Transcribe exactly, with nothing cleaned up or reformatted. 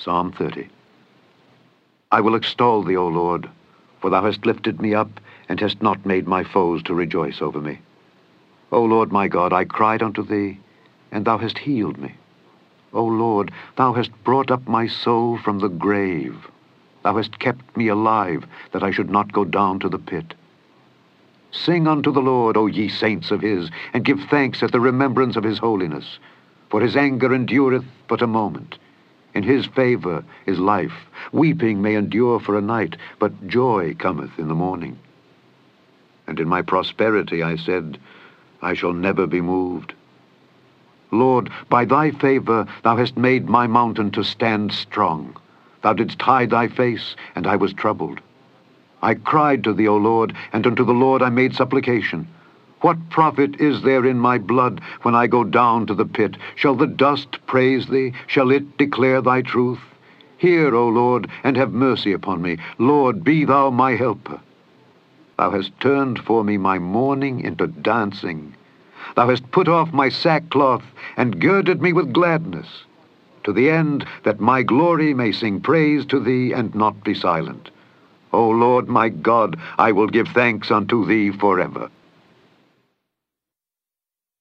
Psalm thirty. I will extol thee, O Lord, for thou hast lifted me up, and hast not made my foes to rejoice over me. O Lord my God, I cried unto thee, and thou hast healed me. O Lord, thou hast brought up my soul from the grave. Thou hast kept me alive, that I should not go down to the pit. Sing unto the Lord, O ye saints of his, and give thanks at the remembrance of his holiness. For his anger endureth but a moment. In his favor is life. Weeping may endure for a night, but joy cometh in the morning. And in my prosperity I said, I shall never be moved. Lord, by thy favor thou hast made my mountain to stand strong. Thou didst hide thy face, and I was troubled. I cried to thee, O Lord, and unto the Lord I made supplication. What profit is there in my blood when I go down to the pit? Shall the dust praise thee? Shall it declare thy truth? Hear, O Lord, and have mercy upon me. Lord, be thou my helper. Thou hast turned for me my mourning into dancing. Thou hast put off my sackcloth, and girded me with gladness, to the end that my glory may sing praise to thee, and not be silent. O Lord my God, I will give thanks unto thee forever.